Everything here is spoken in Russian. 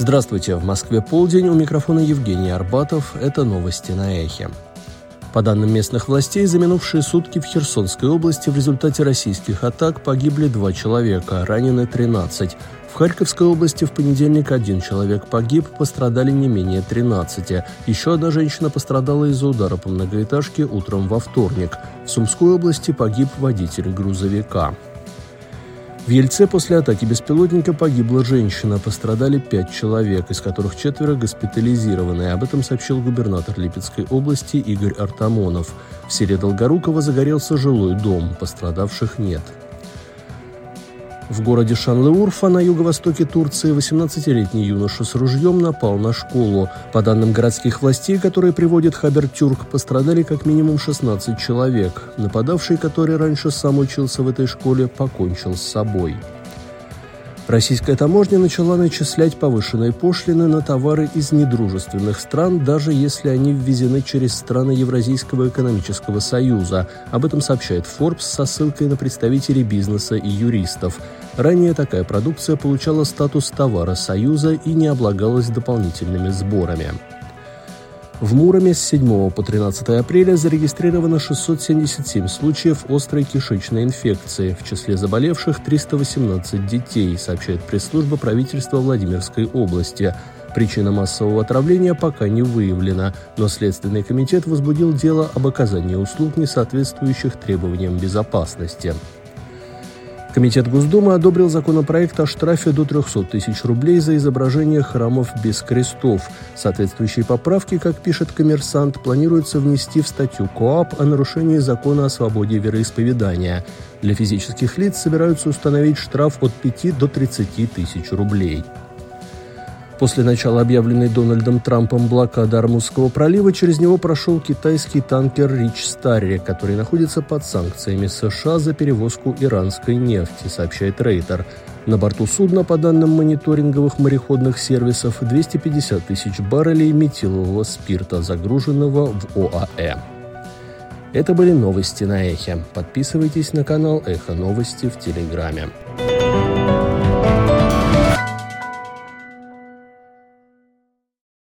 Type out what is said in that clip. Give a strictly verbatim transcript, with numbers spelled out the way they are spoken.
Здравствуйте, в Москве полдень, у микрофона Евгений Арбатов, это новости на Эхе. По данным местных властей, за минувшие сутки в Херсонской области в результате российских атак погибли два человека, ранены тринадцать. В Харьковской области в понедельник один человек погиб, пострадали не менее тринадцати. Еще одна женщина пострадала из-за удара по многоэтажке утром во вторник. В Сумской области погиб водитель грузовика. В Ельце после атаки беспилотника погибла женщина, пострадали пять человек, из которых четверо госпитализированы. Об этом сообщил губернатор Липецкой области Игорь Артамонов. В селе Долгоруково загорелся жилой дом, пострадавших нет. В городе Шанлы-Урфа на юго-востоке Турции восемнадцатилетний юноша с ружьем напал на школу. По данным городских властей, которые приводит Хабертюрк, пострадали как минимум шестнадцать человек. Нападавший, который раньше сам учился в этой школе, покончил с собой. Российская таможня начала начислять повышенные пошлины на товары из недружественных стран, даже если они ввезены через страны Евразийского экономического союза. Об этом сообщает Forbes со ссылкой на представителей бизнеса и юристов. Ранее такая продукция получала статус товара Союза и не облагалась дополнительными сборами. В Муроме с седьмого по тринадцатое апреля зарегистрировано шестьсот семьдесят семь случаев острой кишечной инфекции. В числе заболевших триста восемнадцать детей, сообщает пресс-служба правительства Владимирской области. Причина массового отравления пока не выявлена, но Следственный комитет возбудил дело об оказании услуг, не соответствующих требованиям безопасности. Комитет Госдумы одобрил законопроект о штрафе до трехсот тысяч рублей за изображение храмов без крестов. Соответствующие поправки, как пишет «Коммерсант», планируется внести в статью КоАП о нарушении закона о свободе вероисповедания. Для физических лиц собираются установить штраф от пяти до тридцати тысяч рублей. После начала объявленной Дональдом Трампом блокады Ормузского пролива через него прошел китайский танкер «Рич Старри», который находится под санкциями США за перевозку иранской нефти, сообщает Рейтер. На борту судна, по данным мониторинговых мореходных сервисов, двести пятьдесят тысяч баррелей метилового спирта, загруженного в ОАЭ. Это были новости на Эхе. Подписывайтесь на канал Эхо Новости в Телеграме.